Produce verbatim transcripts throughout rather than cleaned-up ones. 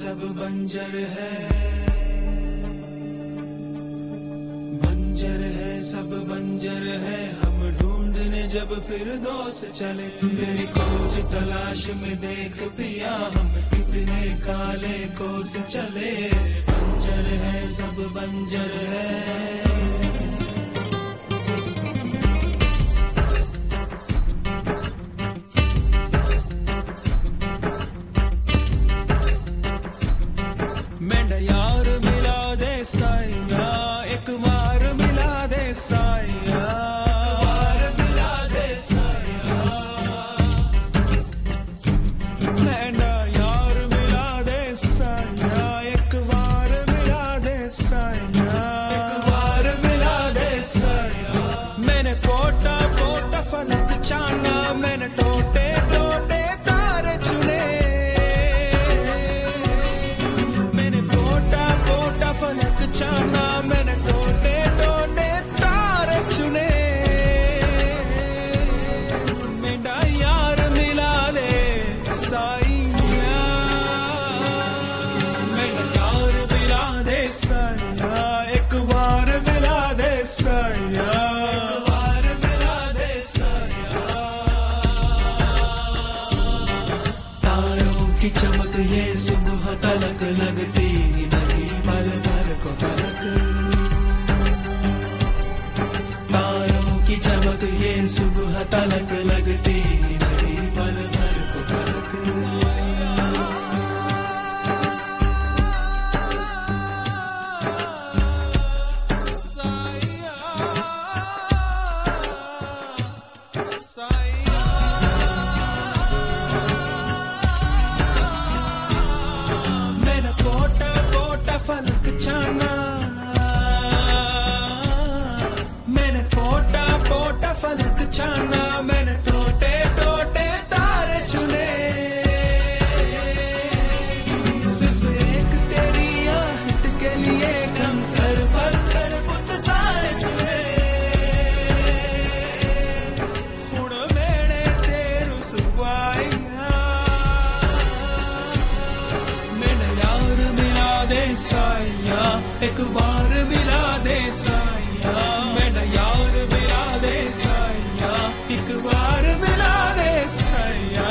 सब बंजर है, बंजर है सब बंजर है। हम ढूंढने जब फिर दोस्त चले, तेरी खोज तलाश में देख पिया हम कितने काले कोस चले। बंजर है सब बंजर है। मेरा यार मिला दे साया, एक बार मिला दे साया, बार मिला दे साया। मेरा यार मिला दे साया, एक बार मिला दे साया, एक बार मिला दे साया। मैंने पोटा पोटा फलक चाना, मैंने टोटे टोटे तारे चुने। फलक चाना, मैंने टोटे टोटे तारे चुने। मेरा यार मिला दे साइया, मेरा यार मिला दे साया, एक बार मिला दे साया, एक बार मिला दे साया। तारों की चमक ये सुबह तलक लगती नहीं, पल भर को पलक। तारों की चमक ये सुबह तलक लगती नहीं, पल भर को पलक। साया, साया। मैंने पोटा पोटा फलक चाना, मैंने पोटा पोटा फलक चाना, मैंने टोटे टोटे तारे चुने। सिर्फ एक तेरी आहट के लिए कंकर पत्थर पुत सारे सुने। हुण मेरे तेरू सुवाइया, मैंने यार मिला दे साया, एक बार मिला दे साया। मैंने यार मिला दे साया, एक बार मिला दे साया।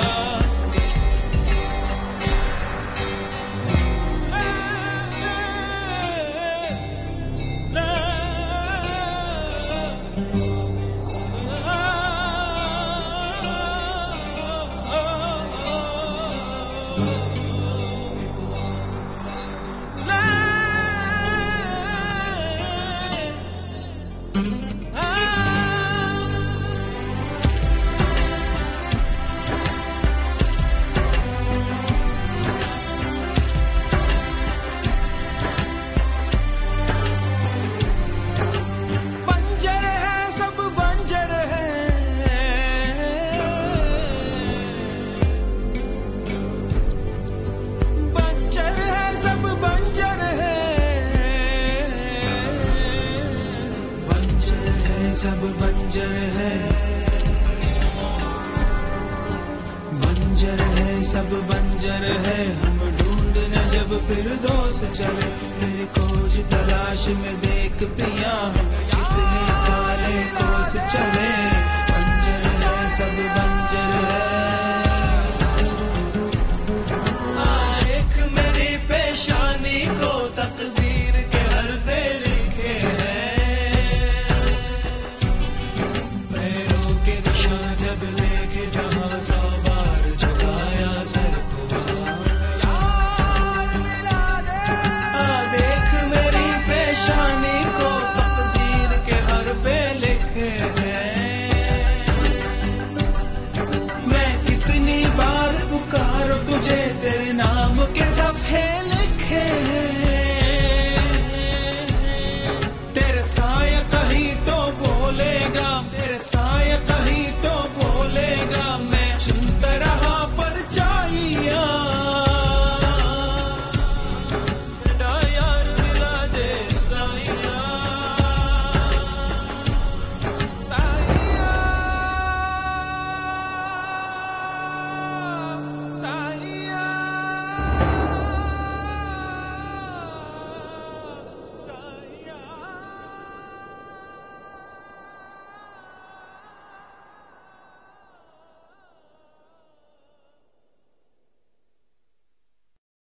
सब बंजर है, बंजर है सब बंजर है। हम ढूंढने जब फिर दोस्त चले, तेरी खोज तलाश में देख पिया हम कितने काले कोस चले। बंजर है सब बंजर है। देख मेरी पेशानी को